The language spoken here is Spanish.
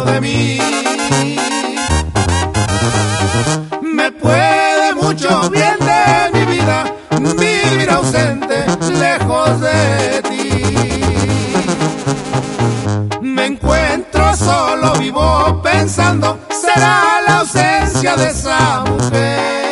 de mí. Me puede mucho bien de mi vida vivir ausente, lejos de ti. Me encuentro solo, vivo pensando, será la ausencia de esa mujer.